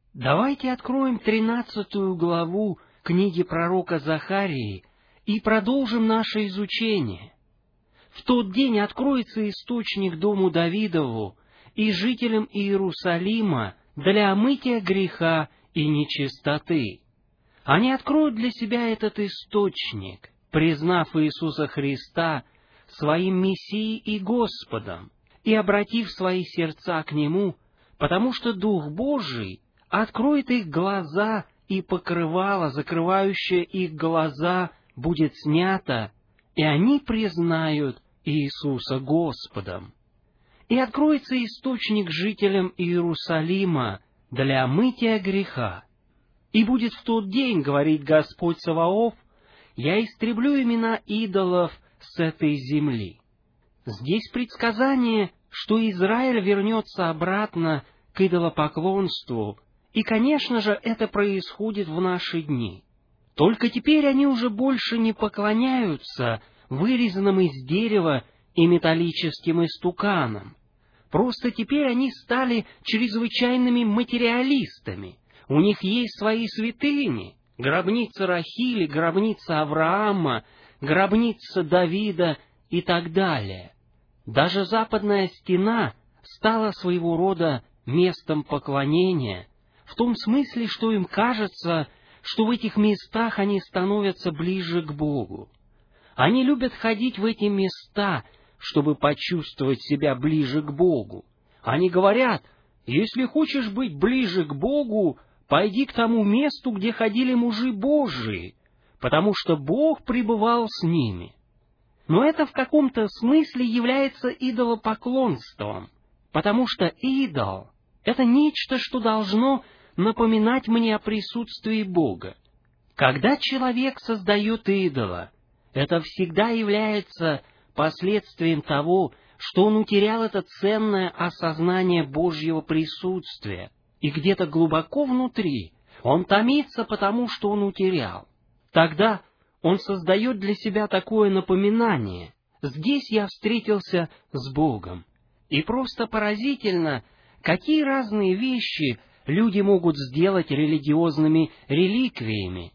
Давайте откроем 13 главу книги пророка Захарии и продолжим наше изучение. В тот день откроется источник дому Давидову и жителям Иерусалима для омытия греха и нечистоты. Они откроют для себя этот источник, признав Иисуса Христа своим Мессией и Господом, и обратив свои сердца к Нему, потому что Дух Божий откроет их глаза, и покрывало, закрывающее их глаза, будет снято, и они признают Иисуса Господом. И откроется источник жителям Иерусалима для омытия греха. И будет в тот день, говорит Господь Саваоф, я истреблю имена идолов с этой земли. Здесь предсказание, что Израиль вернется обратно к идолопоклонству, и, конечно же, это происходит в наши дни. Только теперь они уже больше не поклоняются вырезанным из дерева и металлическим истуканам. Просто теперь они стали чрезвычайными материалистами. У них есть свои святыни: гробница Рахили, гробница Авраама, гробница Давида и так далее. Даже западная стена стала своего рода местом поклонения, в том смысле, что им кажется, что в этих местах они становятся ближе к Богу. Они любят ходить в эти места, чтобы почувствовать себя ближе к Богу. Они говорят: если хочешь быть ближе к Богу, пойди к тому месту, где ходили мужи Божии, потому что Бог пребывал с ними. Но это в каком-то смысле является идолопоклонством, потому что идол — это нечто, что должно напоминать мне о присутствии Бога. Когда человек создает идола, это всегда является последствием того, что он утерял это ценное осознание Божьего присутствия, и где-то глубоко внутри он томится потому, что он утерял. Тогда он создает для себя такое напоминание: здесь я встретился с Богом. И просто поразительно, какие разные вещи люди могут сделать религиозными реликвиями.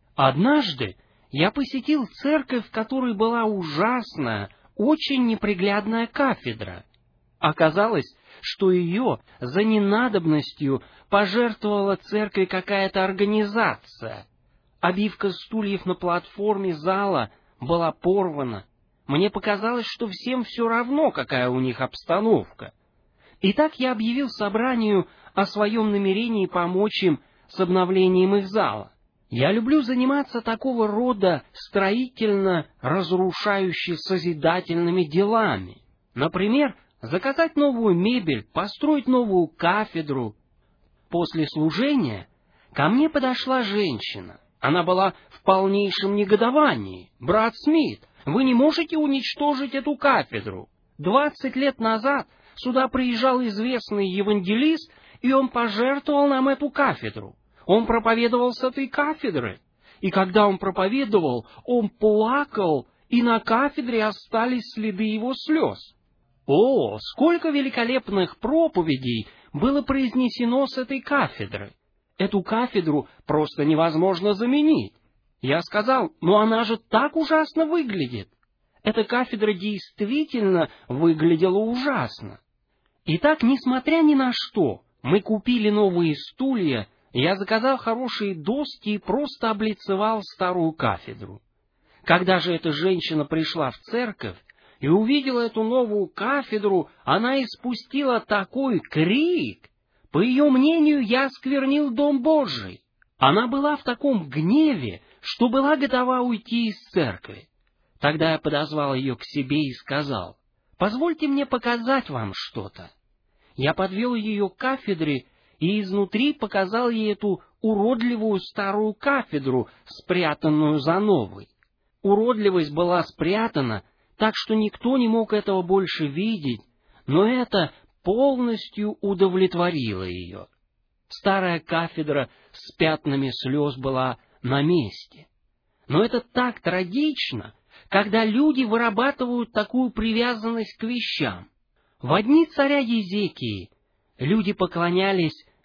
Однажды я посетил церковь, в которой была ужасная, очень неприглядная кафедра. Оказалось, что ее за ненадобностью пожертвовала церкви какая-то организация. Обивка стульев на платформе зала была порвана. Мне показалось, что всем все равно, какая у них обстановка. Итак, я объявил собранию о своем намерении помочь им с обновлением их зала. Я люблю заниматься такого рода строительно-разрушающе-созидательными делами. Например, заказать новую мебель, построить новую кафедру. После служения ко мне подошла женщина. Она была в полнейшем негодовании. «Брат Смит, вы не можете уничтожить эту кафедру. 20 лет назад сюда приезжал известный евангелист, и он пожертвовал нам эту кафедру. Он проповедовал с этой кафедры. И когда он проповедовал, он плакал, и на кафедре остались следы его слез. О, сколько великолепных проповедей было произнесено с этой кафедры! Эту кафедру просто невозможно заменить. Я сказал: но она же так ужасно выглядит. Эта кафедра действительно выглядела ужасно. Итак, несмотря ни на что, мы купили новые стулья, я заказал хорошие доски и просто облицевал старую кафедру. Когда же эта женщина пришла в церковь и увидела эту новую кафедру, она испустила такой крик. По ее мнению, я осквернил Дом Божий. Она была в таком гневе, что была готова уйти из церкви. Тогда я подозвал ее к себе и сказал: «Позвольте мне показать вам что-то». Я подвел ее к кафедре и изнутри показал ей эту уродливую старую кафедру, спрятанную за новой. Уродливость была спрятана так, что никто не мог этого больше видеть, но это полностью удовлетворило ее. Старая кафедра с пятнами слез была на месте. Но это так трагично, когда люди вырабатывают такую привязанность к вещам. В дни царя Езекии люди поклонялись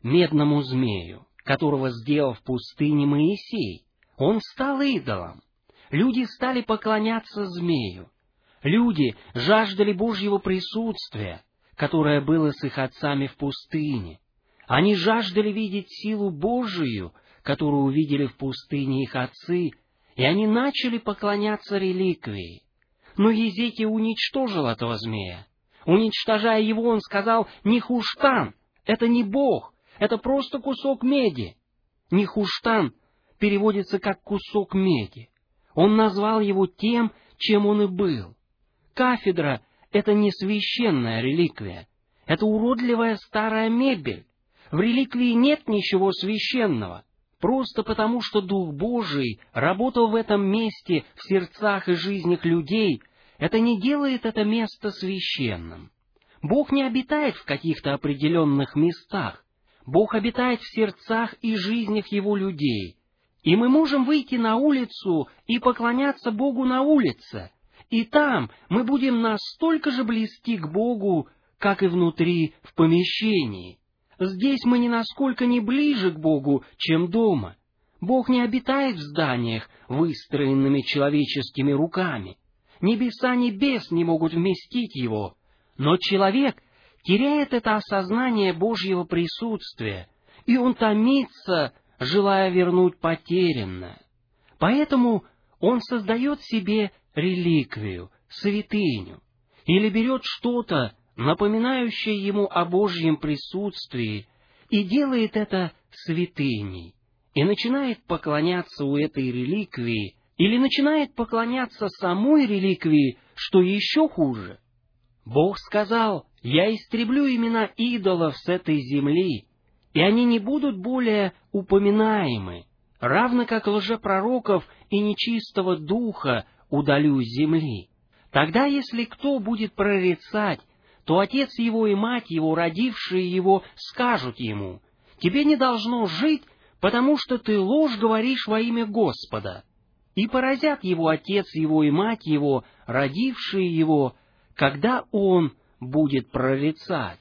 медному змею, которого сделал в пустыне Моисей. Он стал идолом. Люди стали поклоняться змею. Люди жаждали Божьего присутствия, которое было с их отцами в пустыне. Они жаждали видеть силу Божию, которую увидели в пустыне их отцы, и они начали поклоняться реликвии. Но Езекия уничтожил этого змея. Уничтожая его, он сказал: «Нехуштан, это не Бог, это просто кусок меди». Нехуштан переводится как «кусок меди». Он назвал его тем, чем он и был. Кафедра — это не священная реликвия, это уродливая старая мебель. В реликвии нет ничего священного, просто потому, что Дух Божий работал в этом месте в сердцах и жизнях людей. Это не делает это место священным. Бог не обитает в каких-то определенных местах. Бог обитает в сердцах и жизнях Его людей. И мы можем выйти на улицу и поклоняться Богу на улице. И там мы будем настолько же близки к Богу, как и внутри в помещении. Здесь мы ни насколько не ближе к Богу, чем дома. Бог не обитает в зданиях, выстроенными человеческими руками. Небеса небес не могут вместить Его. Но человек теряет это осознание Божьего присутствия, и он томится, желая вернуть потерянное. Поэтому он создает себе реликвию, святыню, или берет что-то, напоминающее ему о Божьем присутствии, и делает это святыней, и начинает поклоняться у этой реликвии, или начинает поклоняться самой реликвии, что еще хуже. Бог сказал: «Я истреблю имена идолов с этой земли, и они не будут более упоминаемы, равно как лжепророков и нечистого духа удалю с земли. Тогда, если кто будет прорицать, то отец его и мать его, родившие его, скажут ему: тебе не должно жить, потому что ты ложь говоришь во имя Господа. И поразят его отец его и мать его, родившие его, когда он будет прорицать.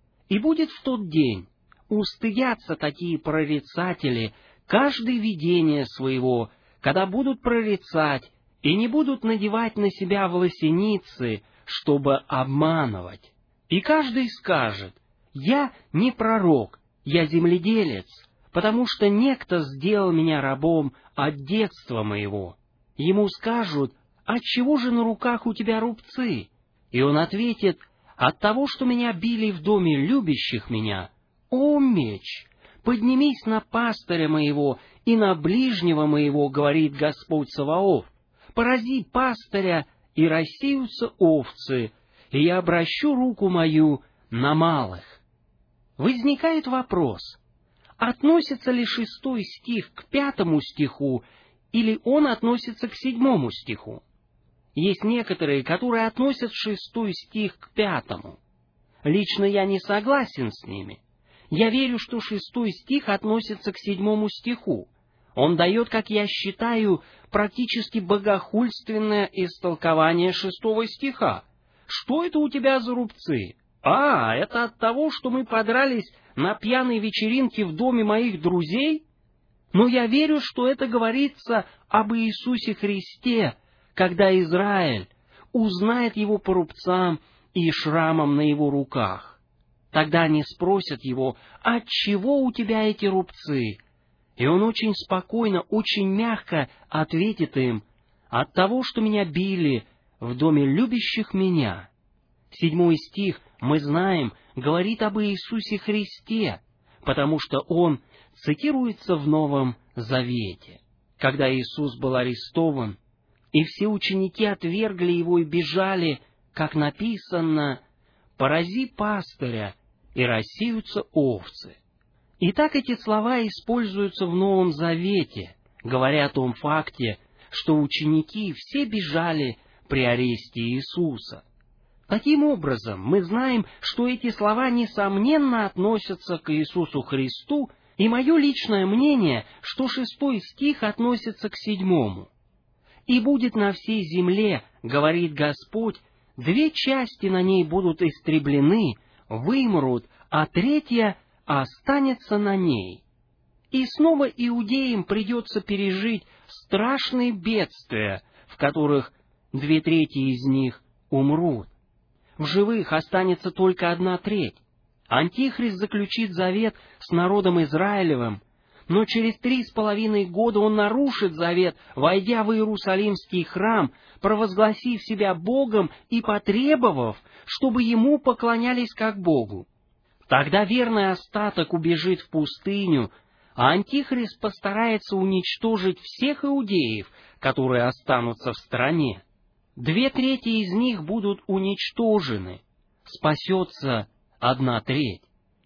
И будет в тот день устыдятся такие прорицатели каждое видение своего, когда будут прорицать, и не будут надевать на себя власеницы, чтобы обманывать. И каждый скажет: я не пророк, я земледелец, потому что некто сделал меня рабом от детства моего. Ему скажут: отчего же на руках у тебя рубцы? И он ответит: от того, что меня били в доме любящих меня. О, меч! Поднимись на пастыря моего и на ближнего моего, говорит Господь Саваоф. Порази пастыря, и рассеются овцы, и я обращу руку мою на малых. Возникает вопрос: относится ли 6 стих к 5 стиху, или он относится к 7 стиху? Есть некоторые, которые относят 6 стих к 5. Лично я не согласен с ними. Я верю, что 6 стих относится к 7 стиху. Он дает, как я считаю, практически богохульственное истолкование 6 стиха. Что это у тебя за рубцы? Это от того, что мы подрались на пьяной вечеринке в доме моих друзей? Но я верю, что это говорится об Иисусе Христе, когда Израиль узнает Его по рубцам и шрамам на Его руках. Тогда они спросят Его: отчего у тебя эти рубцы? И Он очень спокойно, очень мягко ответит им: от того, что меня били в доме любящих меня. 7 стих, мы знаем, говорит об Иисусе Христе, потому что Он цитируется в Новом Завете. Когда Иисус был арестован, и все ученики отвергли Его и бежали, как написано: «Порази пастыря, и рассеются овцы». Итак, эти слова используются в Новом Завете, говоря о том факте, что ученики все бежали при аресте Иисуса. Таким образом, мы знаем, что эти слова несомненно относятся к Иисусу Христу, и мое личное мнение, что 6 стих относится к 7. «И будет на всей земле, говорит Господь, 2 части на ней будут истреблены, вымрут, а 3 останется на ней. И снова иудеям придется пережить страшные бедствия, в которых 2/3 из них умрут. В живых останется только 1/3. Антихрист заключит завет с народом Израилевым, но через 3,5 года он нарушит завет, войдя в Иерусалимский храм, провозгласив себя Богом и потребовав, чтобы ему поклонялись как Богу. Тогда верный остаток убежит в пустыню, а Антихрист постарается уничтожить всех иудеев, которые останутся в стране. 2/3 из них будут уничтожены, спасется 1/3.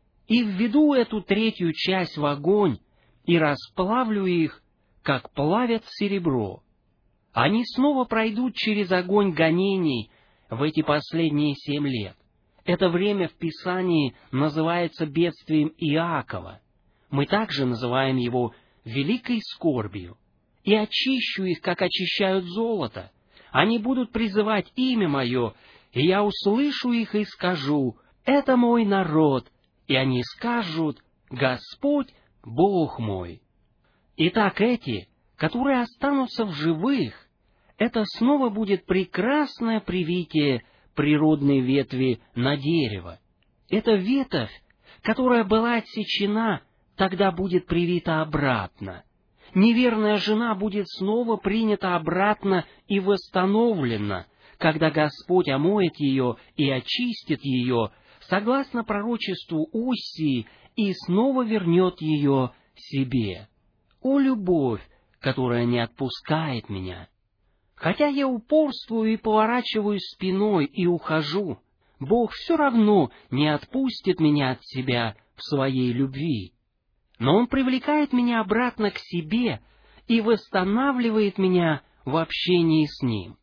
И введу эту 1/3 часть в огонь, и расплавлю их, как плавят серебро. Они снова пройдут через огонь гонений в эти последние 7 лет. Это время в Писании называется бедствием Иакова. Мы также называем его великой скорбью. И очищу их, как очищают золото. Они будут призывать имя мое, и я услышу их и скажу: это мой народ, и они скажут: Господь, Бог мой. Итак, эти, которые останутся в живых, это снова будет прекрасное привитие природной ветви на дерево. Эта ветвь, которая была отсечена, тогда будет привита обратно. Неверная жена будет снова принята обратно и восстановлена, когда Господь омоет ее и очистит ее, согласно пророчеству Оссии, и снова вернет ее себе. О, любовь, которая не отпускает меня! Хотя я упорствую и поворачиваюсь спиной и ухожу, Бог все равно не отпустит меня от себя в своей любви. Но Он привлекает меня обратно к себе и восстанавливает меня в общении с Ним.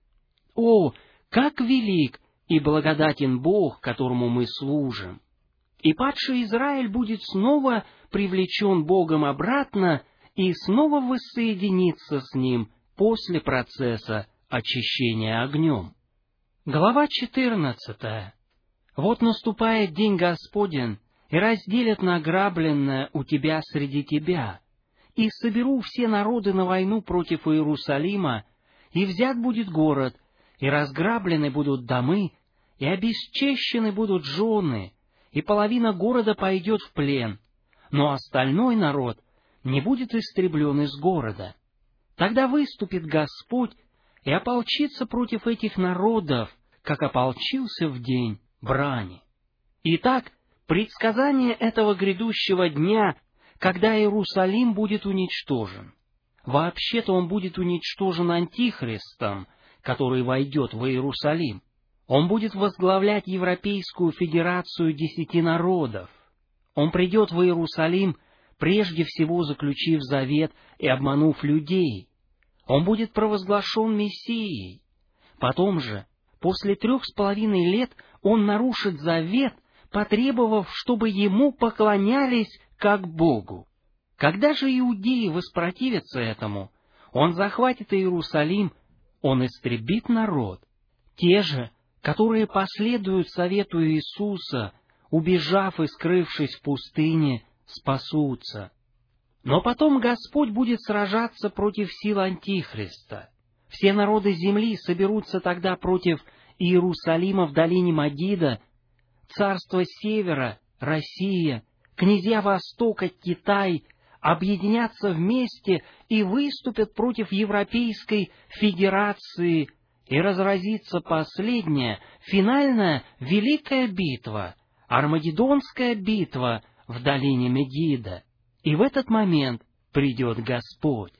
О, как велик и благодатен Бог, которому мы служим! И падший Израиль будет снова привлечен Богом обратно и снова воссоединится с Ним после процесса очищения огнем. Глава 14. Вот наступает день Господень, и разделят награбленное у тебя среди тебя, и соберу все народы на войну против Иерусалима, и взят будет город, и разграблены будут домы, и обесчещены будут жены, и половина города пойдет в плен, но остальной народ не будет истреблен из города. Тогда выступит Господь и ополчится против этих народов, как ополчился в день брани. Итак, предсказание этого грядущего дня, когда Иерусалим будет уничтожен. Вообще-то он будет уничтожен Антихристом, который войдет в Иерусалим. Он будет возглавлять Европейскую Федерацию 10 народов. Он придет в Иерусалим, прежде всего заключив завет и обманув людей. Он будет провозглашен Мессией. Потом же, после 3,5 лет, он нарушит завет, потребовав, чтобы ему поклонялись как Богу. Когда же иудеи воспротивятся этому, он захватит Иерусалим, он истребит народ. Те же, которые последуют совету Иисуса, убежав и скрывшись в пустыне, спасутся. Но потом Господь будет сражаться против сил Антихриста. Все народы земли соберутся тогда против Иерусалима в долине Магида, царство Севера, Россия, князья Востока, Китай, объединятся вместе и выступят против Европейской Федерации, и разразится последняя, финальная великая битва, Армагеддонская битва в долине Мегидо. И в этот момент придет Господь.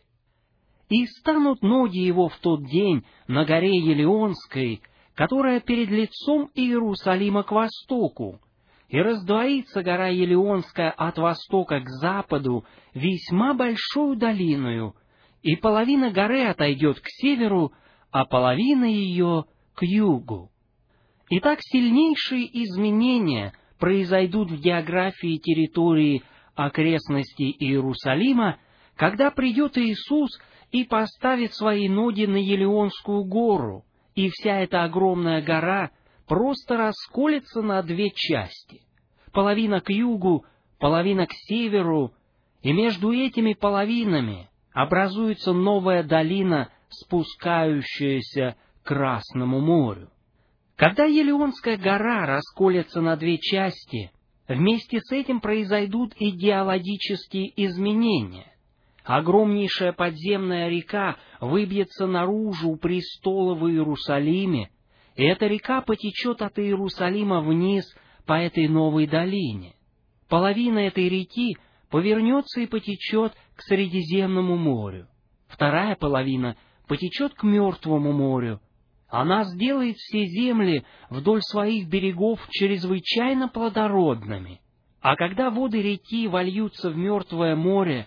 И станут ноги его в тот день на горе Елеонской, которая перед лицом Иерусалима к востоку, и раздвоится гора Елеонская от востока к западу весьма большую долиною, и половина горы отойдет к северу, а половина ее к югу. Итак, сильнейшие изменения произойдут в географии территории окрестностей Иерусалима, когда придет Иисус и поставит свои ноги на Елеонскую гору, и вся эта огромная гора просто расколется на 2 части. Половина к югу, половина к северу, и между этими половинами образуется новая долина, спускающаяся к Красному морю. Когда Елеонская гора расколется на две части, вместе с этим произойдут и геологические изменения. Огромнейшая подземная река выбьется наружу у престола в Иерусалиме, и эта река потечет от Иерусалима вниз по этой новой долине. Половина этой реки повернется и потечет к Средиземному морю. Вторая половина потечет к Мертвому морю. Она сделает все земли вдоль своих берегов чрезвычайно плодородными. А когда воды реки вольются в Мертвое море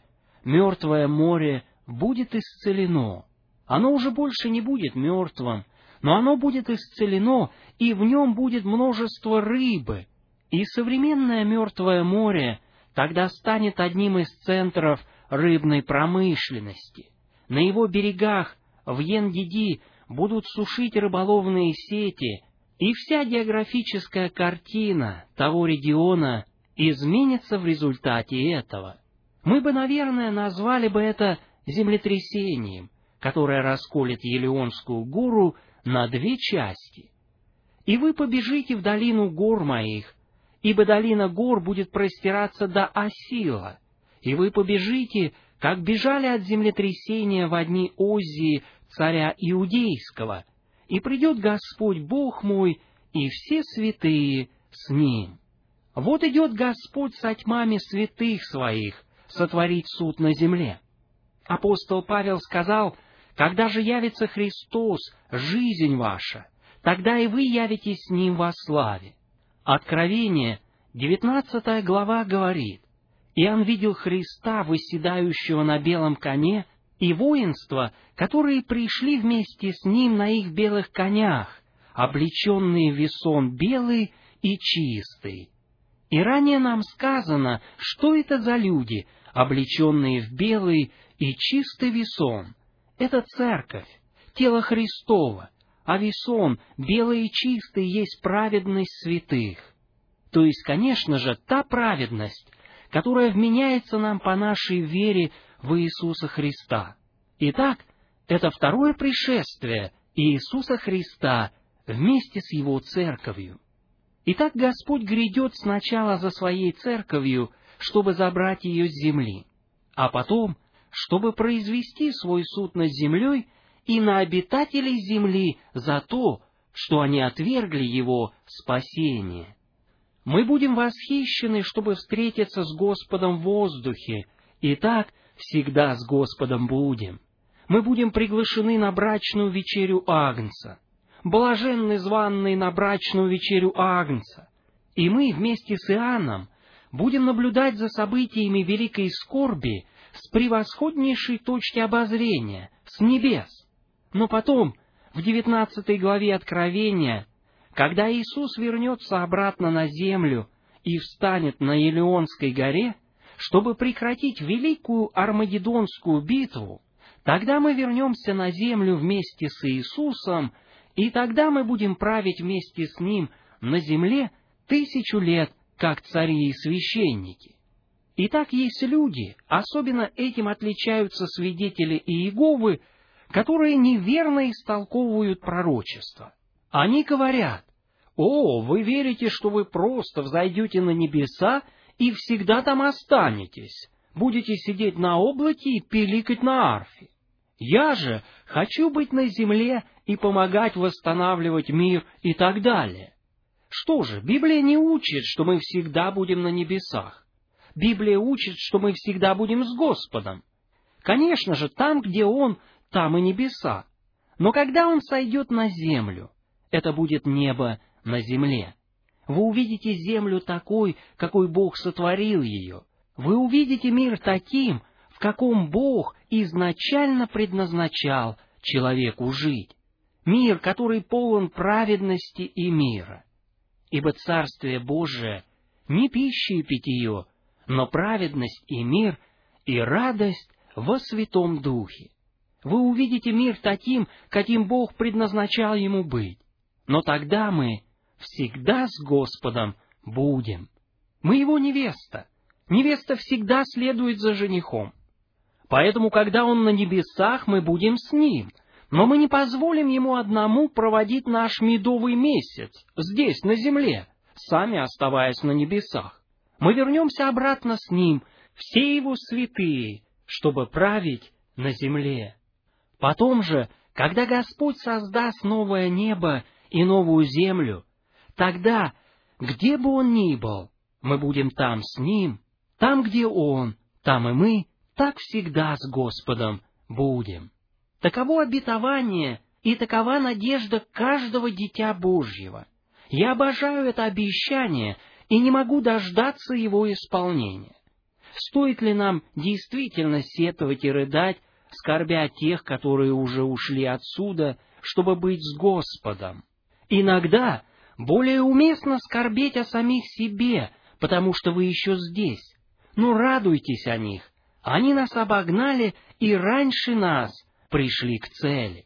будет исцелено. Оно уже больше не будет мертвым, но оно будет исцелено, и в нем будет множество рыбы. И современное Мертвое море тогда станет одним из центров рыбной промышленности. На его берегах в Ен-Диди будут сушить рыболовные сети, и вся географическая картина того региона изменится в результате этого. Мы бы, наверное, назвали бы это землетрясением, которое расколет Елеонскую гору на две части. И вы побежите в долину гор моих, ибо долина гор будет простираться до Осила, и вы побежите, как бежали от землетрясения во дни Оззии, царя Иудейского, и придет Господь Бог мой, и все святые с Ним. Вот идет Господь со тьмами святых Своих сотворить суд на земле. Апостол Павел сказал: «Когда же явится Христос, жизнь ваша, тогда и вы явитесь с Ним во славе». Откровение, 19 глава, говорит: «Иоанн видел Христа, восседающего на белом коне, и воинства, которые пришли вместе с Ним на их белых конях, облеченные в весон белый и чистый». И ранее нам сказано, что это за люди, облеченные в белый и чистый весон. Это церковь, тело Христово, а весон, белый и чистый, есть праведность святых. То есть, конечно же, та праведность, которая вменяется нам по нашей вере в Иисуса Христа. Итак, это второе пришествие Иисуса Христа вместе с Его церковью. Итак, Господь грядет сначала за Своей церковью, чтобы забрать ее с земли, а потом, чтобы произвести свой суд над землей и на обитателей земли за то, что они отвергли Его спасение. Мы будем восхищены, чтобы встретиться с Господом в воздухе, и так всегда с Господом будем. Мы будем приглашены на брачную вечерю Агнца. Блаженны званные на брачную вечерю Агнца. И мы вместе с Иоанном будем наблюдать за событиями великой скорби с превосходнейшей точки обозрения, с небес. Но потом, в 19 главе Откровения, когда Иисус вернется обратно на землю и встанет на Елеонской горе, чтобы прекратить великую Армагеддонскую битву, тогда мы вернемся на землю вместе с Иисусом, и тогда мы будем править вместе с Ним на земле 1000 лет, как цари и священники. Итак, есть люди, особенно этим отличаются свидетели Иеговы, которые неверно истолковывают пророчество. Они говорят: «О, вы верите, что вы просто взойдете на небеса и всегда там останетесь, будете сидеть на облаке и пиликать на арфе. Я же хочу быть на земле и помогать восстанавливать мир и так далее». Что же, Библия не учит, что мы всегда будем на небесах. Библия учит, что мы всегда будем с Господом. Конечно же, там, где Он, там и небеса. Но когда Он сойдет на землю, это будет небо на земле. Вы увидите землю такой, какой Бог сотворил ее. Вы увидите мир таким, в каком Бог изначально предназначал человеку жить. Мир, который полон праведности и мира. Ибо Царствие Божие не пища и питье, но праведность и мир, и радость во Святом Духе. Вы увидите мир таким, каким Бог предназначал ему быть. Но тогда мы всегда с Господом будем. Мы Его невеста. Невеста всегда следует за женихом. Поэтому, когда он на небесах, мы будем с ним. Но мы не позволим ему одному проводить наш медовый месяц здесь, на земле, сами оставаясь на небесах. Мы вернемся обратно с ним, все его святые, чтобы править на земле. Потом же, когда Господь создаст новое небо и новую землю, тогда, где бы он ни был, мы будем там с ним, там, где он, там и мы, так всегда с Господом будем. Таково обетование и такова надежда каждого дитя Божьего. Я обожаю это обещание и не могу дождаться его исполнения. Стоит ли нам действительно сетовать и рыдать, скорбя о тех, которые уже ушли отсюда, чтобы быть с Господом? Иногда более уместно скорбеть о самих себе, потому что вы еще здесь. Но радуйтесь о них. Они нас обогнали и раньше нас пришли к цели.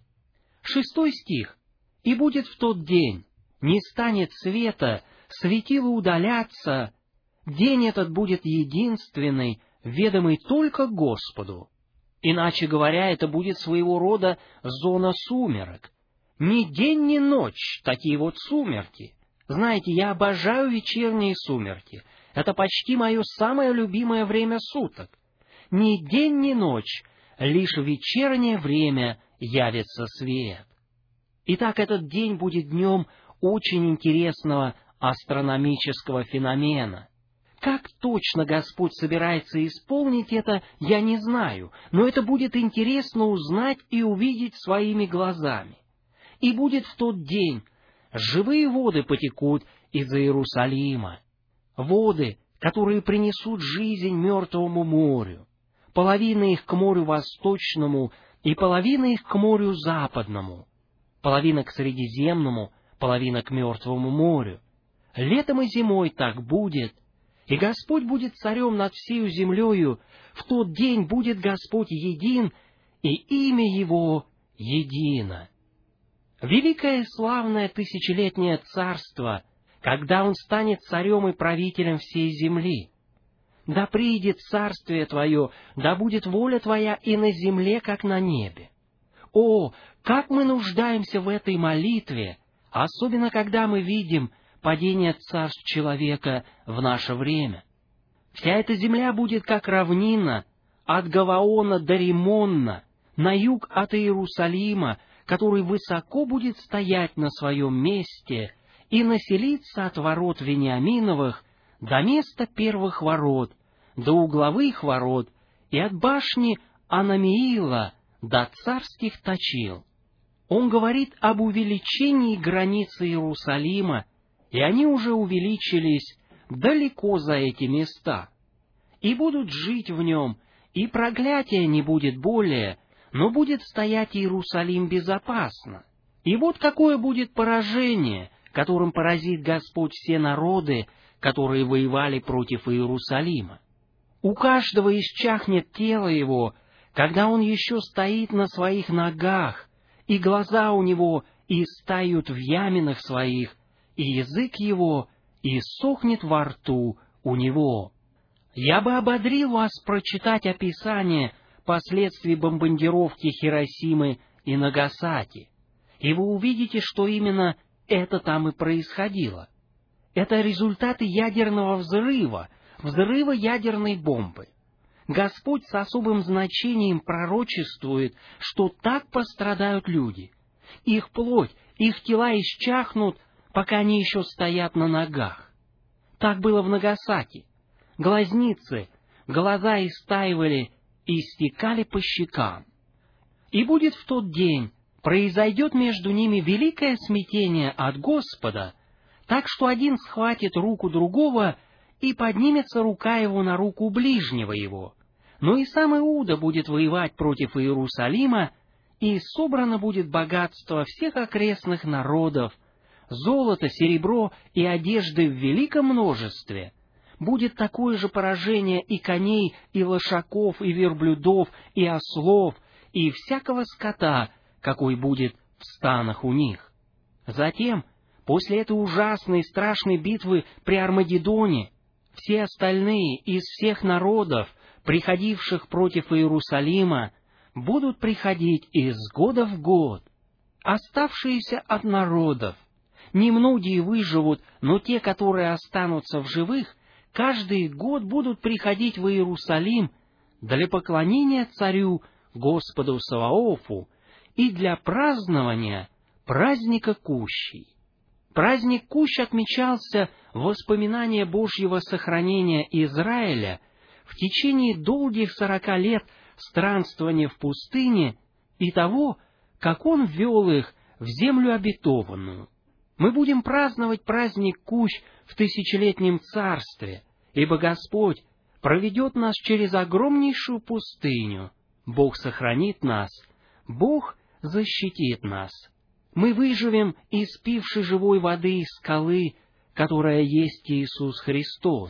6 стих. «И будет в тот день, не станет света, светило удалятся, день этот будет единственный, ведомый только Господу». Иначе говоря, это будет своего рода зона сумерок. Ни день, ни ночь, такие вот сумерки. Знаете, я обожаю вечерние сумерки. Это почти мое самое любимое время суток. Ни день, ни ночь, лишь в вечернее время явится свет. Итак, этот день будет днем очень интересного астрономического феномена. Как точно Господь собирается исполнить это, я не знаю, но это будет интересно узнать и увидеть своими глазами. И будет в тот день, живые воды потекут из Иерусалима, воды, которые принесут жизнь мертвому морю, половина их к морю восточному и половина их к морю западному, половина к Средиземному, половина к мертвому морю. Летом и зимой так будет, и Господь будет царем над всею землею, в тот день будет Господь един, и имя Его едино. Великое славное тысячелетнее царство, когда Он станет царем и правителем всей земли. Да приидет царствие Твое, да будет воля Твоя и на земле, как на небе. О, как мы нуждаемся в этой молитве, особенно когда мы видим падение царств человека в наше время. Вся эта земля будет как равнина, от Гаваона до Римонна, на юг от Иерусалима, который высоко будет стоять на своем месте и населиться от ворот Вениаминовых до места первых ворот, до угловых ворот и от башни Анамиила до царских точил. Он говорит об увеличении границы Иерусалима, и они уже увеличились далеко за эти места, и будут жить в нем, и проклятия не будет более, но будет стоять Иерусалим безопасно. И вот какое будет поражение, которым поразит Господь все народы, которые воевали против Иерусалима. У каждого исчахнет тело его, когда он еще стоит на своих ногах, и глаза у него истают в яминах своих, и язык его иссохнет во рту у него. Я бы ободрил вас прочитать описание последствий бомбардировки Хиросимы и Нагасаки, и вы увидите, что именно это там и происходило. Это результаты ядерного взрыва ядерной бомбы. Господь с особым значением пророчествует, что так пострадают люди. Их плоть, их тела исчахнут, пока они еще стоят на ногах. Так было в Нагасаки. Глазницы, глаза истаивали и стекали по щекам. И будет в тот день, произойдет между ними великое смятение от Господа, так что один схватит руку другого, и поднимется рука его на руку ближнего его. Но и сам Иуда будет воевать против Иерусалима, и собрано будет богатство всех окрестных народов, золото, серебро и одежды в великом множестве. Будет такое же поражение и коней, и лошаков, и верблюдов, и ослов, и всякого скота, какой будет в станах у них. Затем, после этой ужасной и страшной битвы при Армагеддоне, все остальные из всех народов, приходивших против Иерусалима, будут приходить из года в год. Оставшиеся от народов, немногие выживут, но те, которые останутся в живых, каждый год будут приходить в Иерусалим для поклонения царю Господу Саваофу и для празднования праздника Кущей. Праздник Кущ отмечался в воспоминании Божьего сохранения Израиля в течение долгих 40 лет странствования в пустыне и того, как Он ввел их в землю обетованную. Мы будем праздновать праздник Кущ в тысячелетнем царстве, ибо Господь проведет нас через огромнейшую пустыню. Бог сохранит нас, Бог защитит нас. Мы выживем, испивши живой воды из скалы, которая есть Иисус Христос.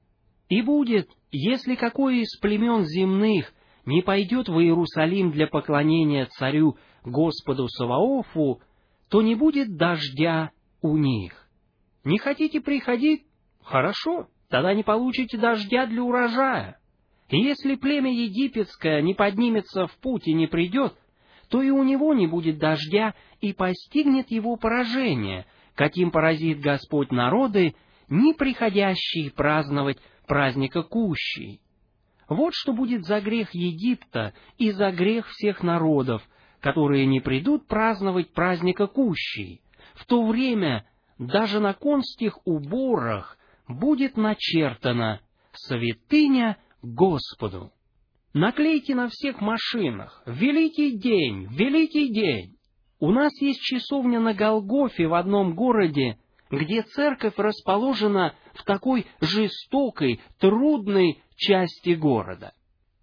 И будет, если какое из племен земных не пойдет в Иерусалим для поклонения царю Господу Саваофу, то не будет дождя у них. Не хотите приходить? Хорошо, тогда не получите дождя для урожая. И если племя египетское не поднимется в путь и не придет, то и у него не будет дождя, и постигнет его поражение, каким поразит Господь народы, не приходящие праздновать праздника Кущей. Вот что будет за грех Египта и за грех всех народов, которые не придут праздновать праздника Кущей. В то время даже на конских уборах будет начертано «Святыня Господу». Наклейки на всех машинах «Великий день! Великий день!». У нас есть часовня на Голгофе в одном городе, где церковь расположена в такой жестокой, трудной части города.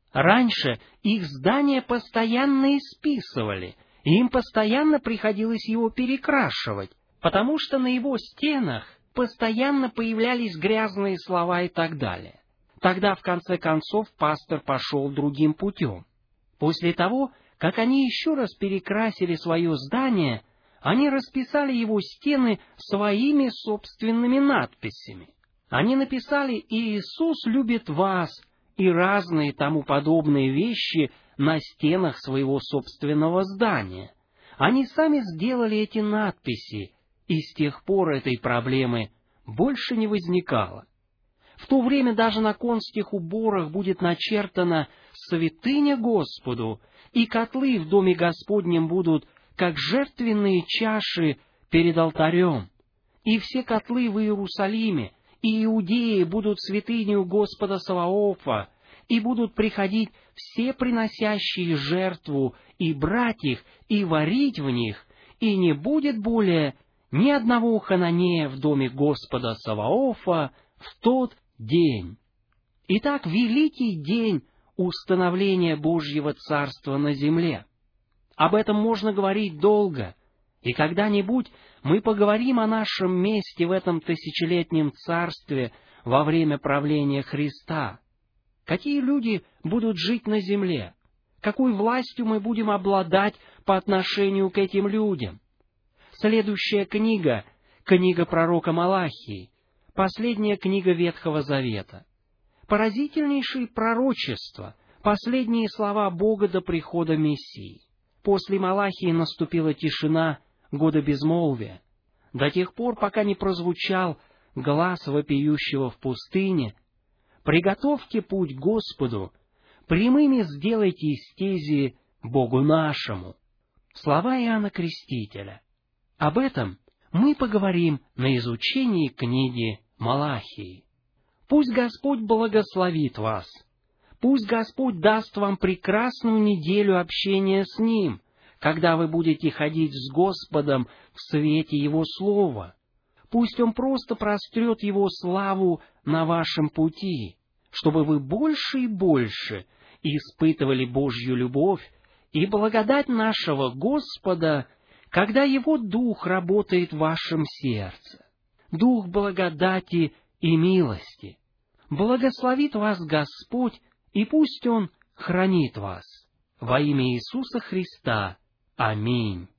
Раньше их здание постоянно исписывали, и им постоянно приходилось его перекрашивать, потому что на его стенах постоянно появлялись грязные слова и так далее. Тогда, в конце концов, пастор пошел другим путем. После того, как они еще раз перекрасили свое здание, они расписали его стены своими собственными надписями. Они написали «Иисус любит вас» и разные тому подобные вещи на стенах своего собственного здания. Они сами сделали эти надписи, и с тех пор этой проблемы больше не возникало. В то время даже на конских уборах будет начертано «Святыня Господу», и котлы в доме Господнем будут, как жертвенные чаши перед алтарем. И все котлы в Иерусалиме и Иудее будут святынею Господа Саваофа, и будут приходить все приносящие жертву, и брать их, и варить в них, и не будет более ни одного хананея в доме Господа Саваофа в тот день. Итак, великий день установления Божьего Царства на земле. Об этом можно говорить долго, и когда-нибудь мы поговорим о нашем месте в этом тысячелетнем царстве во время правления Христа. Какие люди будут жить на земле? Какой властью мы будем обладать по отношению к этим людям? Следующая книга — книга пророка Малахии, последняя книга Ветхого Завета. Поразительнейшие пророчества, последние слова Бога до прихода Мессии. После Малахии наступила тишина, года безмолвия, до тех пор, пока не прозвучал глас вопиющего в пустыне: «Приготовьте путь Господу, прямыми сделайте стези Богу нашему». Слова Иоанна Крестителя. Об этом мы поговорим на изучении книги Малахии. Пусть Господь благословит вас. Пусть Господь даст вам прекрасную неделю общения с Ним, когда вы будете ходить с Господом в свете Его Слова. Пусть Он просто прострет Его славу на вашем пути, чтобы вы больше и больше испытывали Божью любовь и благодать нашего Господа, когда Его Дух работает в вашем сердце. Дух благодати и милости. Благословит вас Господь, и пусть Он хранит вас. Во имя Иисуса Христа. Аминь.